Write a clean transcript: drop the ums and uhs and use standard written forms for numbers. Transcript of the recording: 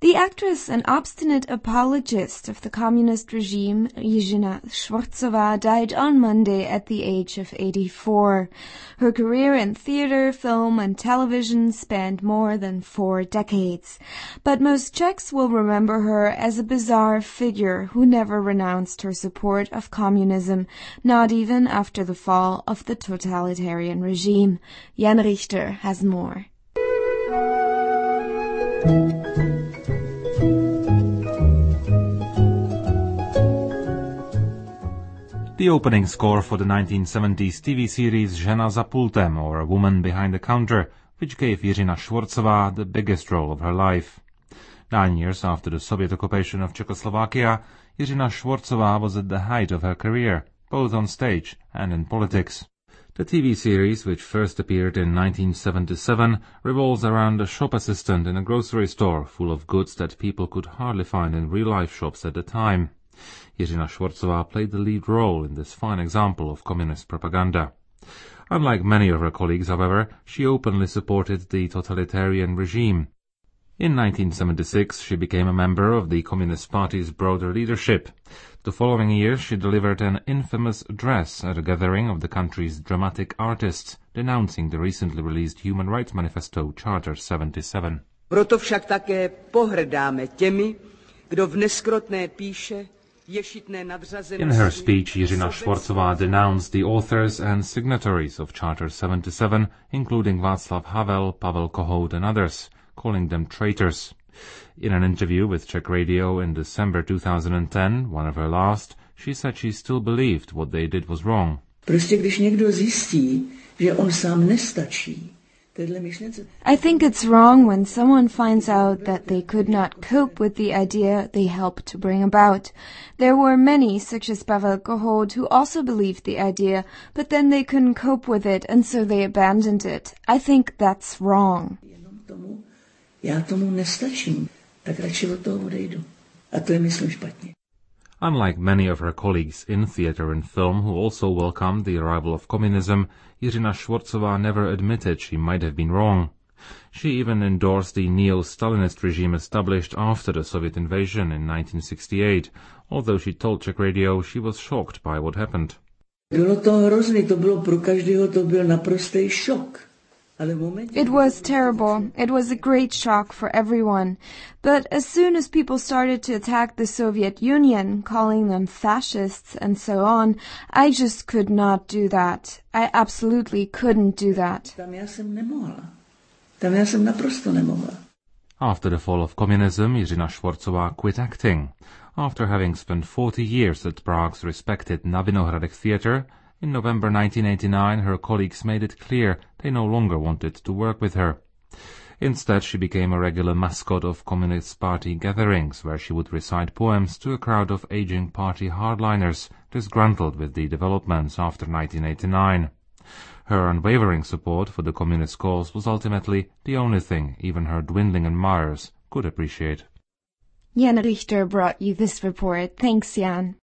The actress and obstinate apologist of the communist regime, Jiřina Švorcová, died on Monday at the age of 84. Her career in theater, film, and television spanned more than 4 decades. But most Czechs will remember her as a bizarre figure who never renounced her support of communism, not even after the fall of the totalitarian regime. Jan Richter has more. The opening score for the 1970s TV series Žena za pultem, or A Woman Behind the Counter, which gave Jiřina Švorcová the biggest role of her life. 9 years after the Soviet occupation of Czechoslovakia, Jiřina Švorcová was at the height of her career, both on stage and in politics. The TV series, which first appeared in 1977, revolves around a shop assistant in a grocery store full of goods that people could hardly find in real-life shops at the time. Jiřina Švorcová played the lead role in this fine example of communist propaganda. Unlike many of her colleagues, however, she openly supported the totalitarian regime. In 1976, she became a member of the Communist Party's broader leadership. The following year, she delivered an infamous address at a gathering of the country's dramatic artists, denouncing the recently released Human Rights Manifesto Charter 77. Proto však také pohrdáme těmi, kdo v neskrotné píše. In her speech, Jiřina Švorcová denounced the authors and signatories of Charter 77, including Václav Havel, Pavel Kohout and others, calling them traitors. In an interview with Czech Radio in December 2010, one of her last, she said she still believed what they did was wrong. Prostě když někdo zjistí, že on sám nestačí. I think it's wrong when someone finds out that they could not cope with the idea they helped to bring about. There were many, such as Pavel Kohout, who also believed the idea, but then they couldn't cope with it, and so they abandoned it. I think that's wrong. Já tomu nestačím, tak radši od toho odejdu. A to je, myslím, špatně. Unlike many of her colleagues in theatre and film who also welcomed the arrival of communism, Jiřina Švorcová never admitted she might have been wrong. She even endorsed the neo-Stalinist regime established after the Soviet invasion in 1968, although she told Czech Radio she was shocked by what happened. Bylo to hrozný, to bylo pro každého, to byl naprostý šok. It was terrible. It was a great shock for everyone. But as soon as people started to attack the Soviet Union, calling them fascists and so on, I just could not do that. I absolutely couldn't do that. Tam já jsem naprosto nemohla. After the fall of communism, Jiřina Švorcová quit acting. After having spent 40 years at Prague's respected Na Vinohradech Theatre, in November 1989, her colleagues made it clear they no longer wanted to work with her. Instead, she became a regular mascot of Communist Party gatherings, where she would recite poems to a crowd of aging party hardliners, disgruntled with the developments after 1989. Her unwavering support for the communist cause was ultimately the only thing even her dwindling admirers could appreciate. Jan Richter brought you this report. Thanks, Jan.